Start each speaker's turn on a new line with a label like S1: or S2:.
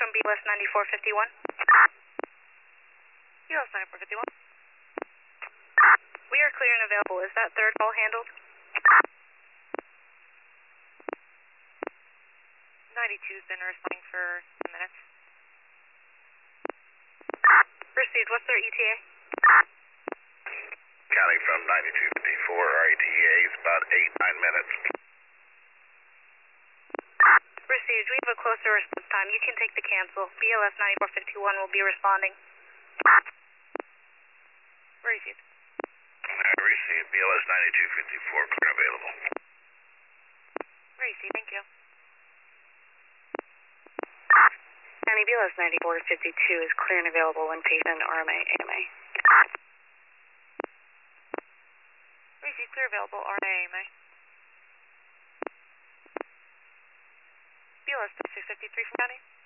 S1: from BLS 9451.
S2: BLS 9451.
S1: We are clear and available. Is that third call handled?
S2: 92's been responding for 10 minutes.
S1: Received. What's their ETA?
S3: Counting from 9254, our ETA is about 8-9 minutes.
S1: Received. We have a closer response time. You can take the cancel. BLS 9451 will be responding.
S2: Received.
S3: I received BLS 9254, clear available.
S2: Received, thank you.
S1: County BLS 9452 is clear and available when patient RMA AMA.
S2: Received, clear available, RNA AMA. BLS 653 from County.